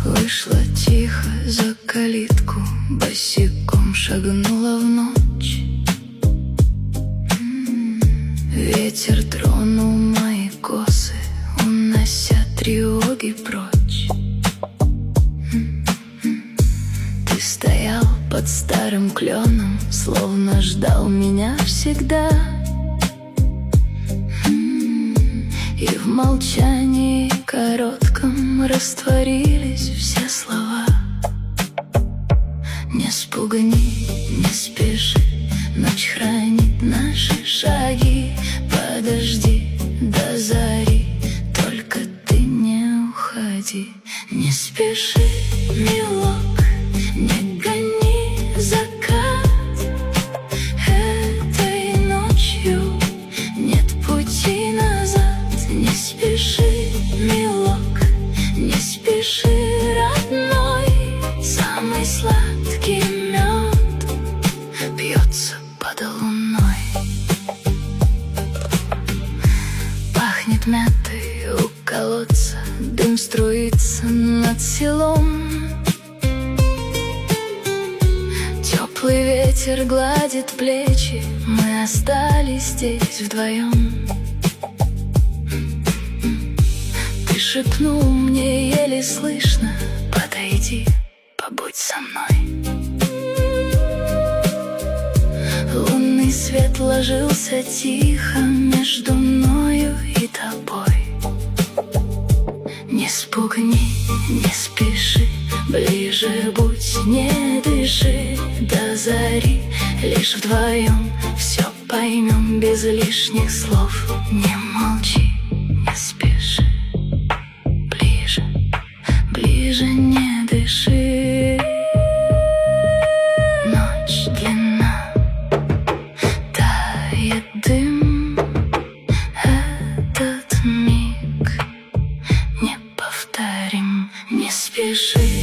Вышла тихо за калитку, босиком шагнула в ночь. Ветер тронул мои косы, унося тревоги прочь. Ты стоял под старым кленом, словно ждал меня всегда. И в молчании коротком растворились все слова. Не спугни, не спеши, ночь хранит наши шаги. Подожди до зари, только ты не уходи. Не спеши, милок, не гони закат. Этой ночью нет пути назад. Не спеши, милок, не спеши, родной. Самый сладкий мед пьется под луной. Пахнет мятой у колодца, дым струится над селом. Теплый ветер гладит плечи, мы остались здесь вдвоем. Ты шепнул мне еле слышно: подойди, побудь со мной. Лунный свет ложился тихо между мною и тобой. Не спугни, не спеши, ближе будь, не дыши. До зари лишь вдвоем все поймем без лишних слов. Не молчи, не спеши, ближе, ближе не дыши. Ночь длинна, тает дым, этот миг неповторим. Не спеши,